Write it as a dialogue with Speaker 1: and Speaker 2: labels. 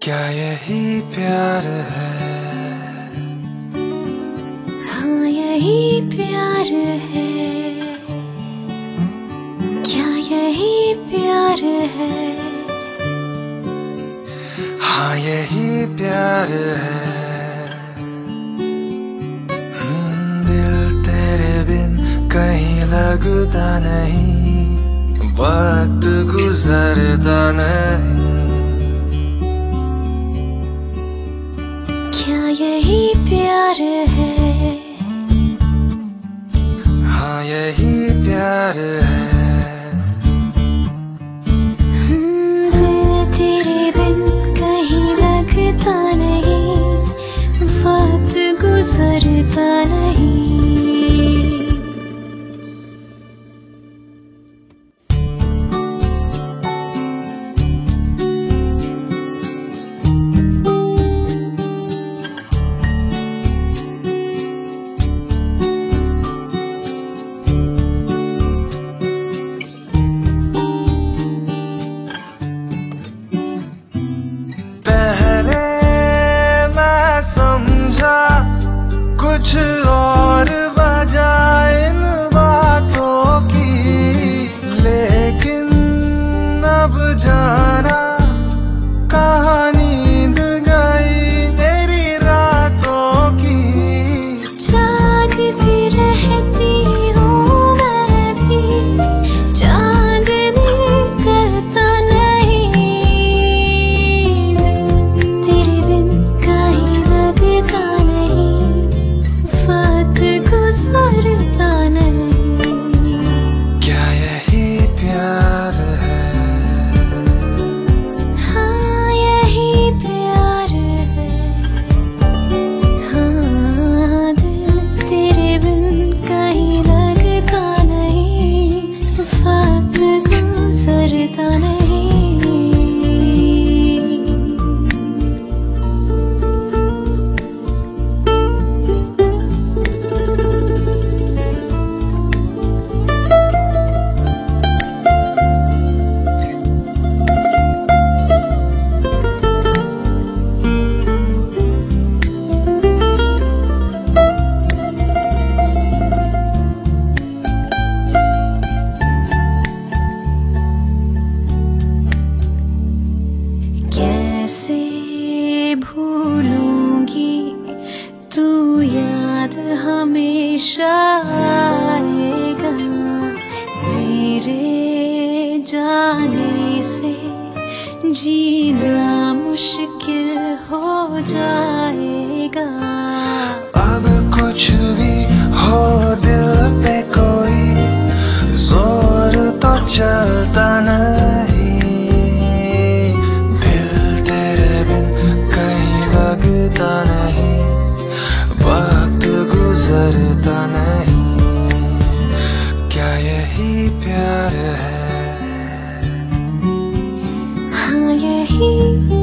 Speaker 1: क्या यही प्यार है?
Speaker 2: हाँ यही प्यार है। क्या यही प्यार है?
Speaker 1: हाँ यही प्यार है। दिल तेरे बिन कहीं लगता नहीं, वक्त गुजरता नहीं।
Speaker 2: क्या यही प्यार है?
Speaker 1: हाँ यही प्यार है।
Speaker 2: दिल तेरे बिन कहीं लगता नहीं, वक्त गुजरता नहीं।
Speaker 1: कुछ और वजह इन बातों की, लेकिन अब जाना कहाँ नींद गई मेरी रातों की।
Speaker 2: जागती रहती हूँ मैं भी, चांदनी करता नहीं। तेरे बिन कहीं लगता नहीं, वक्त गुजरता नहीं।
Speaker 1: क्या यही प्यार है?
Speaker 2: हाँ यही प्यार है। हाँ दिल तेरे बिन कहीं लगता नहीं, वक्त गुजरता नहीं। कैसे भूलूंगी, तू याद हमेशा आएगा। तेरे जाने से जीना मुश्किल हो जाएगा।
Speaker 1: अब कुछ भी हो दिल पे कोई जोर तो चलता नहीं। दिल तेरे बिन कहीं लगता नहीं, वक्त गुजरता नहीं। क्या यही प्यार है?
Speaker 2: हाँ यही